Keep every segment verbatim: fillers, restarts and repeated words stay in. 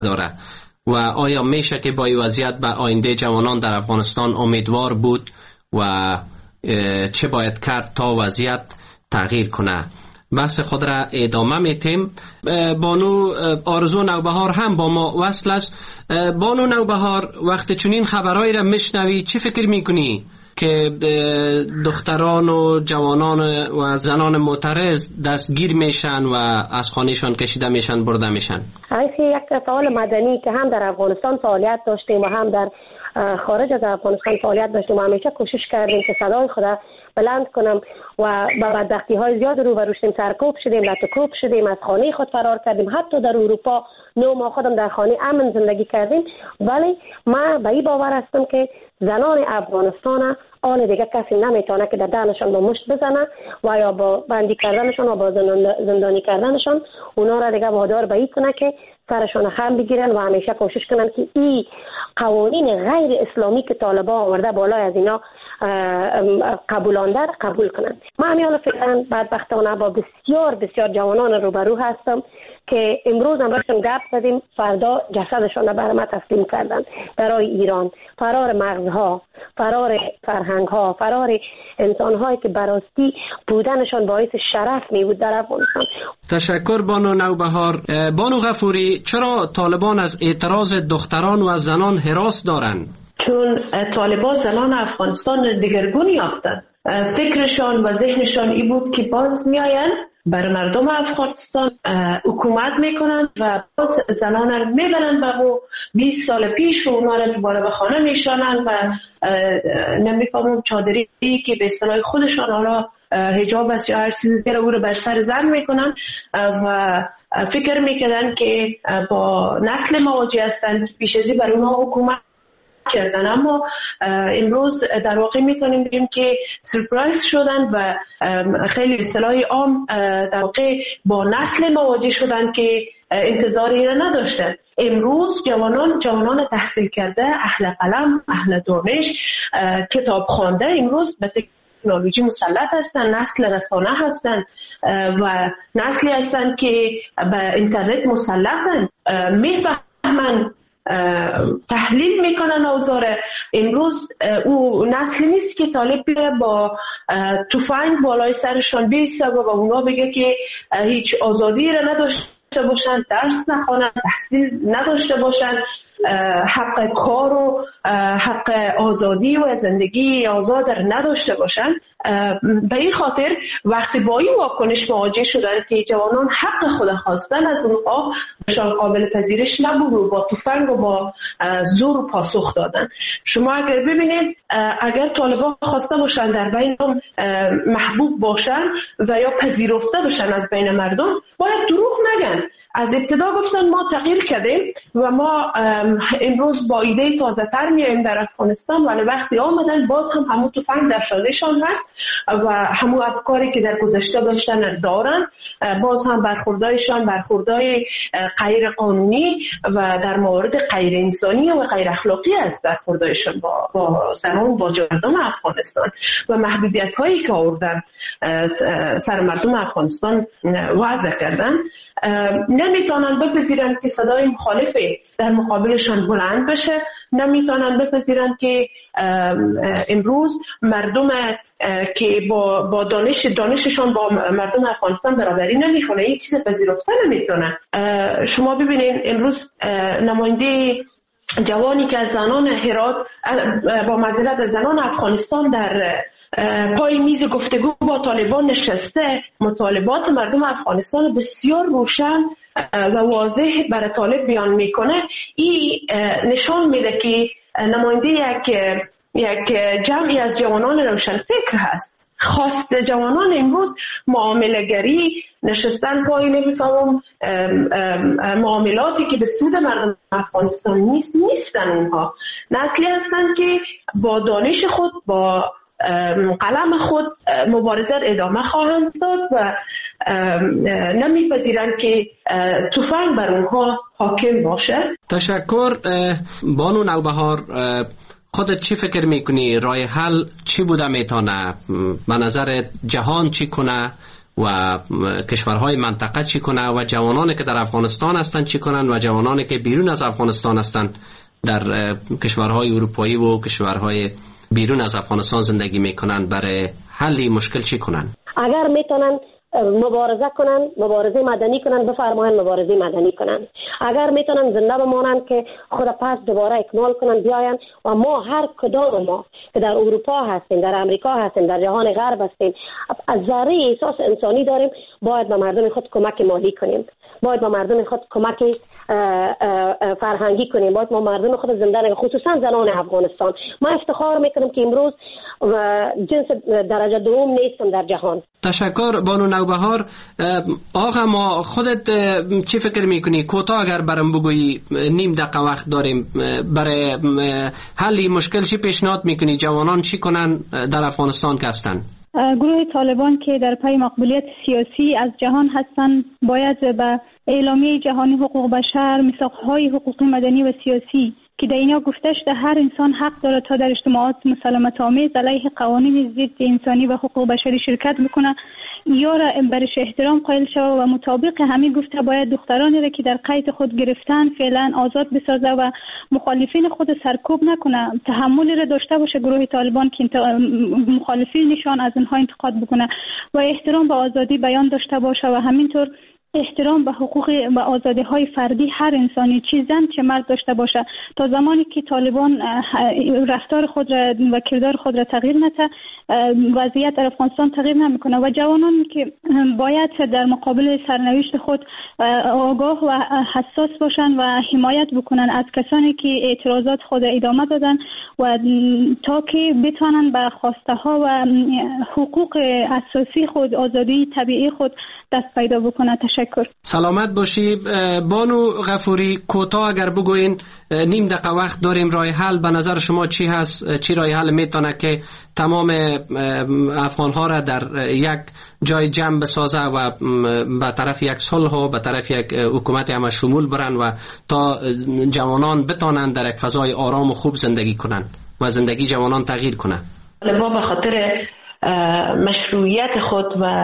داره و آیا میشه که با این وضعیت به آینده جوانان در افغانستان امیدوار بود و چه باید کرد تا وضعیت تغییر کنه؟ بحث خود را ادامه میتیم. بانو آرزو نوبهار هم با ما وصل است. بانو نوبهار، وقتی چنین خبرهایی را میشنوی چی فکر میکنی که دختران و جوانان و زنان معترض دستگیر میشن و از خانهشان کشیده میشن، برده میشن؟ این یک فعال مدنی که هم در افغانستان فعالیت داشتیم و هم در خارج از افغانستان فعالیت داشتیم و همیشه کوشش کردیم که صدای خود بلند کنم و با بدبختی های زیاد روبرو شدیم، سرکوب شدیم، لطکوب شدیم، از خانه خود فرار کردیم، حتی در اروپا نو ما خودم در خانه امن زندگی کردیم. ولی من به این باور هستم که زنان افغانستان آن دیگه کسی نمیتونه که در دهنشان با مشت بزنه و یا با بندی کردنشان و با زندانی کردنشان اونا را دیگه وادار به این کنه که سرشان خم بگیرن و همیشه کوشش کنن که این قوانین غیر اسلامی که طالبان آورده بالای از اینا قبولانده قبول کنن. من همیالا فعلا بدبختانه با بسیار بسیار جوانان روبرو هستم که امروز هم رفتم گپ زدیم، فردا جسدشان را بر ما تسلیم کردن. برای ایران فرار مغزها، فرار فرهنگها، فرار انسانهایی که براستی بودنشان باعث شرف می بود در افغانستان. تشکر بانو نوبهار. بانو غفوری، چرا طالبان از اعتراض دختران و زنان هراس دارند؟ چون طالبان زنان افغانستان دگرگون یافتند. فکرشان و ذهنشان ای بود که باز میآیند بر مردم افغانستان حکومت میکنن و باز زنان رو میبرن و بیست سال پیش و اونا رو دوباره به خانه میشانن و نمیفهمم چادری که به اصطلاح خودشان حالا حجاب است یا هر چیزی دیگه او رو بر سر زن میکنن و فکر میکردن که با نسل مواجه هستن که پیش ازی بر اونها حکومت کردن. اما امروز در واقع میتونیم بگیم که سرپرایز شدن و خیلی اصطلاح عام در واقع با نسل مواجه شدن که انتظاری را نداشتن. امروز جوانان جوانان تحصیل کرده، اهل قلم، اهل دانش، کتاب خوانده امروز به تکنولوژی مسلط هستن، نسل رسانه هستن و نسلی هستن که به اینترنت مسلطن، میفهمن، تحلیل میکنن اوضاع. امروز او نسلی نیست که طالب با تفنگ بالای سرشان بیسته و اونا بگه که هیچ آزادی را نداشته باشن، درس نخوانن، تحصیل نداشته باشن، حق کار و حق آزادی و زندگی آزاد را نداشته باشن. به این خاطر وقتی با این واکنش مواجه شدن که جوانان حق خود خواستن از اونها شان قابل پذیرش نبود و با تفنگ و با زور پاسخ دادن. شما اگر ببینید اگر طالبان خواسته باشن در بین محبوب باشن و یا پذیرفته باشن از بین مردم، باید دروغ نگن. از ابتدا گفتن ما تغییر کردیم و ما امروز با ایده تازه تر میایم در افغانستان، ولی وقتی آمدن باز هم همون تفنگ در شانهشان هست و همون افکاری که در گذشته داشتن دارن، باز هم برخوردایشان برخوردای غیر قانونی و در موارد غیر انسانی و غیر اخلاقی است. برخوردایشان با با زنان، با مردم افغانستان و محدودیت هایی که آوردن سر مردم افغانستان وضع کردن، نمیتونن بپذیرن که صدای مخالف در مقابلشان بلند بشه، نمیتونن بپذیرن که امروز مردم که با با دانش دانششان با مردم افغانستان برابری نمیکنه، این چیز پذیرفته نمیتونن. شما ببینید امروز نماینده جوانی که از زنان هرات با معذرت از زنان افغانستان در پای میز گفتگو با طالبان نشسته، مطالبات مردم افغانستان بسیار روشن و واضح برای طالب بیان میکنه. این نشان میده که نماینده یک یک جمعی از جوانان روشن فکر هست. خواست جوانان امروز معامله‌گری، نشستن پای نمیفهمم معاملاتی که به سود مردم افغانستان نیست نیستن. اونها نسلی هستن که با دانش خود، با قلم خود مبارزه ادامه خواهند داد و نمیپذیرند که تفنگ بر اونها حاکم باشه. تشکر. بانو نوبهار، خودت چی فکر میکنی؟ راه حل چی بوده میتونه؟ به نظر جهان چی کنه و کشورهای منطقه چی کنه و جوانانی که در افغانستان هستند چی کنن و جوانانی که بیرون از افغانستان هستند در کشورهای اروپایی و کشورهای بیرون از افغانستان زندگی میکنن برای حل مشکل چی کنن؟ اگر میتونن مبارزه کنن، مبارزه مدنی کنن، بفرمایند مبارزه مدنی کنن. اگر میتونن زنده بمانند که خود پس دوباره اکمال کنن بیاین و ما هر کدام ما که در اروپا هستیم، در امریکا هستیم، در جهان غرب هستیم، از ذره احساس انسانی داریم، باید به مردم خود کمک مالی کنیم، باید به مردم خود کمک فرهنگی کنیم، باید ما مردم خود زنده نگه، خصوصا زنان افغانستان. من افتخار میکنم که امروز جنس درجه دوم نیستم در جهان. تشکر بانو نوبهار. آقا ما خودت چی فکر میکنی؟ کوتاه اگر برام بگویی، نیم دقیقه وقت داریم، برای حل مشکل چی پیشنهاد میکنی؟ جوانان چی کنن در افغانستان که هستن؟ گروه طالبان که در پای مقبولیت سیاسی از جهان هستند باید به اعلامیه جهانی حقوق بشر، میثاقهای حقوقی مدنی و سیاسی که در اینا گفته شده هر انسان حق داره تا در اجتماعات مسالمت آمیز علیه قوانین ضد انسانی و حقوق بشری شرکت بکنه، یا را برش احترام قائل شود و مطابق همین گفته باید دخترانی را که در قید خود گرفتن فعلا آزاد بسازه و مخالفین خود سرکوب نکنه. تحملی را داشته باشه گروه طالبان که مخالفینشان از اینها انتقاد بکنه و احترام به آزادی بیان داشته باشه و همینطور احترام به حقوق و آزادی های فردی هر انسانی، چه زن چه مرد داشته باشه. تا زمانی که طالبان رفتار خود را و کردار خود را تغییر نده، وضعیت در افغانستان تغییر نمیکنه و جوانان که باید در مقابل سرنوشت خود آگاه و حساس باشن و حمایت بکنن از کسانی که اعتراضات خود ادامه دادن و تا که بتوانن به خواسته ها و حقوق اساسی خود، آزادی طبیعی خود دست پیدا بکنه. تشکر. سلامت باشی. بانو غفوری، کوتاه اگر بگوین، نیم دقیقه وقت داریم، راه حل به نظر شما چی هست؟ چی راه حل میتونه که تمام افغان ها را در یک جای جمع بسازه و به طرف یک صلح و به طرف یک حکومت همه شمول برن و تا جوانان بتانند در یک فضای آرام و خوب زندگی کنن و زندگی جوانان تغییر کنه؟ ما به خاطر مشروعیت خود و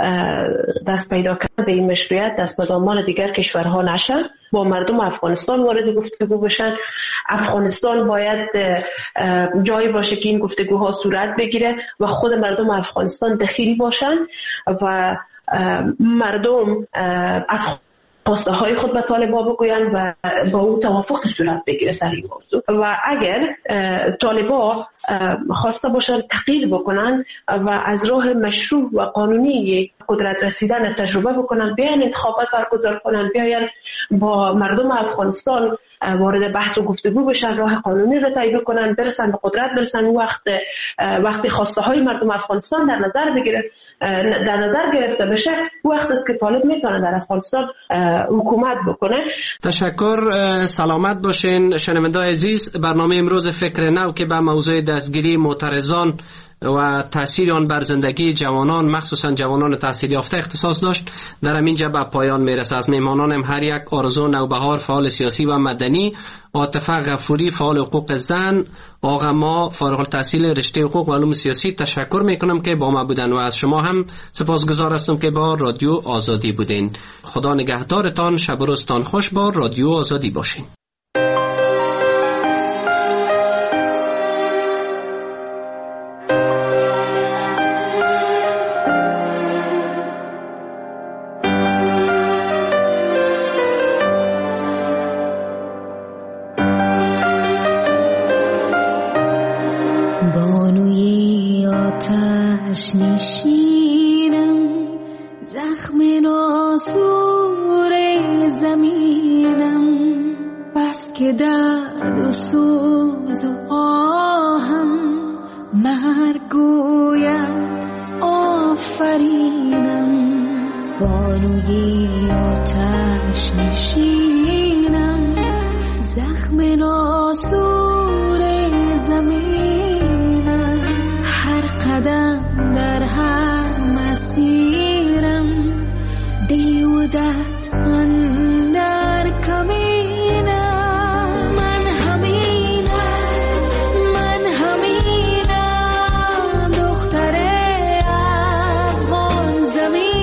دست پیدا کردن به این مشروعیت دست به دامان دیگر کشورها نشن، با مردم افغانستان وارد گفتگو بشن. افغانستان باید جایی باشه که این گفتگوها صورت بگیره و خود مردم افغانستان دخیل باشن و مردم از خواسته های خود به طالبان بگویند و با او توافق صورت بگیره سر این موضوع. و اگر طالبان خواسته باشند تغییر بکنن و از راه مشروع و قانونی قدرت رسیدن تجربه بکنن، بیاین انتخابات برگزار کنن، بیاین با مردم افغانستان وارد بحث و گفتگو بشن، راه قانونی رو طی کنن، برسن به قدرت، برسن وقت وقتی خواسته های مردم افغانستان در نظر بگیره در نظر گرفته بشه، وقت است که طالب میتونه در افغانستان حکومت بکنه. تشکر. سلامت باشین شنونده‌های عزیز. برنامه امروز فکر نو که به موضوع دستگیری معترضان و تأثیر آن بر زندگی جوانان، مخصوصا جوانان تحصیل یافته اختصاص داشت، در همینجا به پایان میرسه. از میهمانانم هر یک آرزو نوبهار، فعال سیاسی و مدنی، عاطفه غفوری، فعال حقوق زن، آقا ما فارغ التحصیل رشته حقوق و علوم سیاسی تشکر میکنم که با ما بودن و از شما هم سپاسگزار هستم که با رادیو آزادی بودین. خدا نگهدارتان، شب و روزتان خوش. با رادیو آزادی باشین. نشینم زخم ناسور زمینم، بس که درد و سوز و آهم مرگ گوید آفرینم. بانوی آتش نشینم زخم ناسور زمینم، هر قدم در هر مسیرم دل و درد اندر کمینم. من همینم من همینم دختر افغان زمین.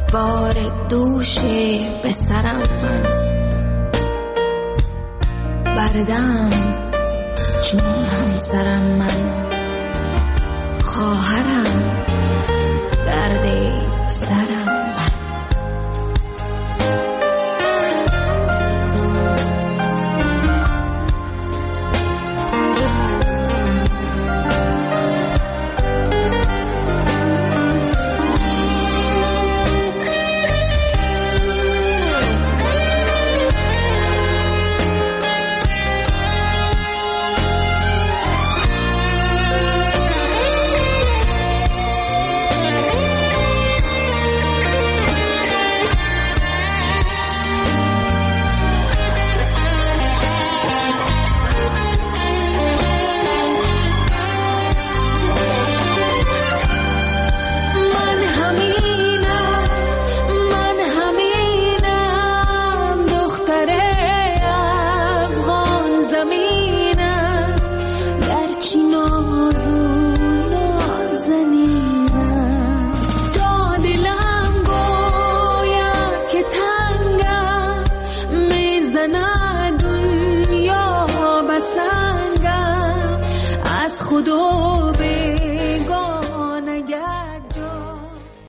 بار دوش به سرم من بردم چون همسرم من خواهرم درد